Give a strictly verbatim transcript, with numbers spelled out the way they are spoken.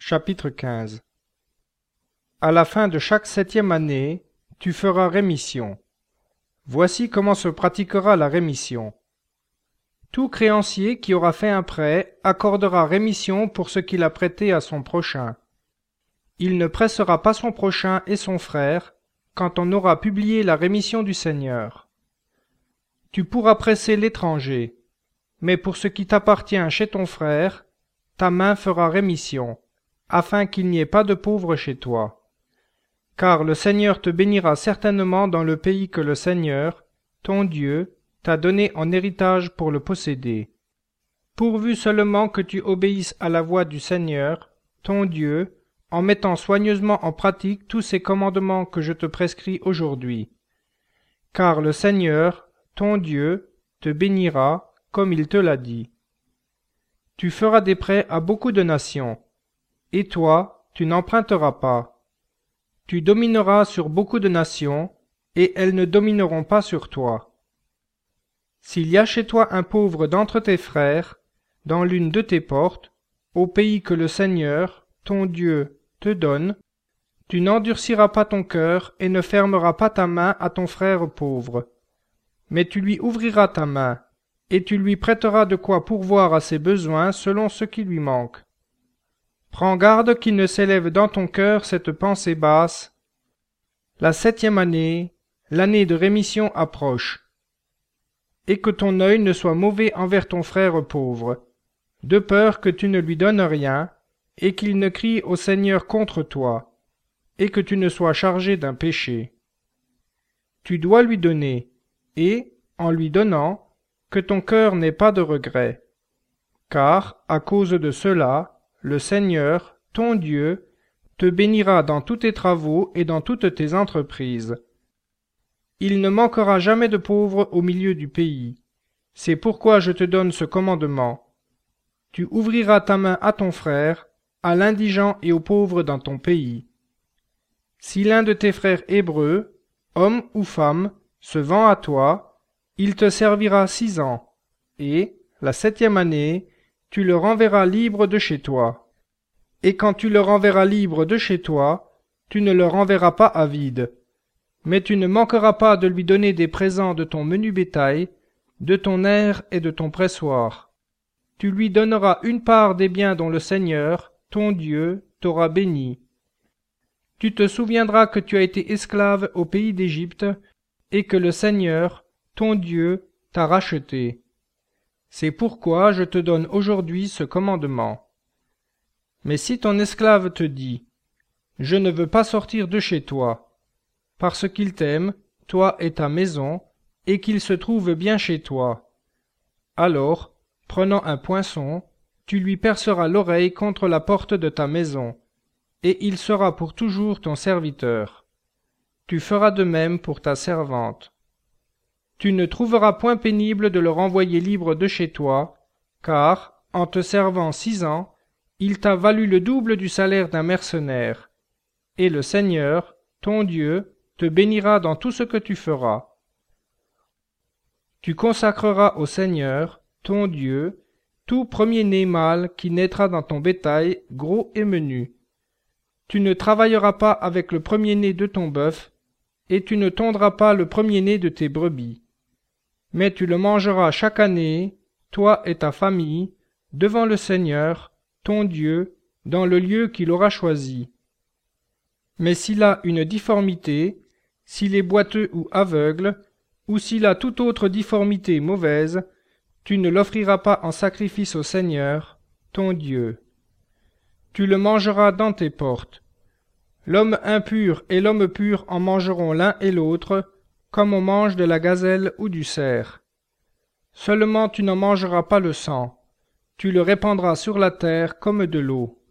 Chapitre quinze. À la fin de chaque septième année, tu feras rémission. Voici comment se pratiquera la rémission. Tout créancier qui aura fait un prêt accordera rémission pour ce qu'il a prêté à son prochain. Il ne pressera pas son prochain et son frère quand on aura publié la rémission du Seigneur. Tu pourras presser l'étranger, mais pour ce qui t'appartient chez ton frère, ta main fera rémission, afin qu'il n'y ait pas de pauvres chez toi. Car le Seigneur te bénira certainement dans le pays que le Seigneur, ton Dieu, t'a donné en héritage pour le posséder. Pourvu seulement que tu obéisses à la voix du Seigneur, ton Dieu, en mettant soigneusement en pratique tous ces commandements que je te prescris aujourd'hui. Car le Seigneur, ton Dieu, te bénira comme il te l'a dit. Tu feras des prêts à beaucoup de nations, et toi, tu n'emprunteras pas. Tu domineras sur beaucoup de nations, et elles ne domineront pas sur toi. S'il y a chez toi un pauvre d'entre tes frères, dans l'une de tes portes, au pays que le Seigneur, ton Dieu, te donne, tu n'endurciras pas ton cœur et ne fermeras pas ta main à ton frère pauvre, mais tu lui ouvriras ta main, et tu lui prêteras de quoi pourvoir à ses besoins selon ce qui lui manque. Prends garde qu'il ne s'élève dans ton cœur cette pensée basse. La septième année, l'année de rémission approche, et que ton œil ne soit mauvais envers ton frère pauvre, de peur que tu ne lui donnes rien, et qu'il ne crie au Seigneur contre toi, et que tu ne sois chargé d'un péché. Tu dois lui donner, et, en lui donnant, que ton cœur n'ait pas de regret. Car, à cause de cela, le Seigneur, ton Dieu, te bénira dans tous tes travaux et dans toutes tes entreprises. Il ne manquera jamais de pauvres au milieu du pays. C'est pourquoi je te donne ce commandement. Tu ouvriras ta main à ton frère, à l'indigent et aux pauvres dans ton pays. Si l'un de tes frères hébreux, homme ou femme, se vend à toi, il te servira six ans, et, la septième année, tu le renverras libre de chez toi. Et quand tu le renverras libre de chez toi, tu ne le renverras pas à vide, mais tu ne manqueras pas de lui donner des présents de ton menu bétail, de ton aire et de ton pressoir. Tu lui donneras une part des biens dont le Seigneur, ton Dieu, t'aura béni. Tu te souviendras que tu as été esclave au pays d'Égypte, et que le Seigneur, ton Dieu, t'a racheté. C'est pourquoi je te donne aujourd'hui ce commandement. Mais si ton esclave te dit, « Je ne veux pas sortir de chez toi », parce qu'il t'aime, toi et ta maison, et qu'il se trouve bien chez toi, alors, prenant un poinçon, tu lui perceras l'oreille contre la porte de ta maison, et il sera pour toujours ton serviteur. Tu feras de même pour ta servante. Tu ne trouveras point pénible de le renvoyer libre de chez toi, car, en te servant six ans, il t'a valu le double du salaire d'un mercenaire, et le Seigneur, ton Dieu, te bénira dans tout ce que tu feras. Tu consacreras au Seigneur, ton Dieu, tout premier-né mâle qui naîtra dans ton bétail, gros et menu. Tu ne travailleras pas avec le premier-né de ton bœuf, et tu ne tondras pas le premier-né de tes brebis. Mais tu le mangeras chaque année, toi et ta famille, devant le Seigneur, ton Dieu, dans le lieu qu'il aura choisi. Mais s'il a une difformité, s'il est boiteux ou aveugle, ou s'il a toute autre difformité mauvaise, tu ne l'offriras pas en sacrifice au Seigneur, ton Dieu. Tu le mangeras dans tes portes. L'homme impur et l'homme pur en mangeront l'un et l'autre, comme on mange de la gazelle ou du cerf. Seulement tu n'en mangeras pas le sang, tu le répandras sur la terre comme de l'eau.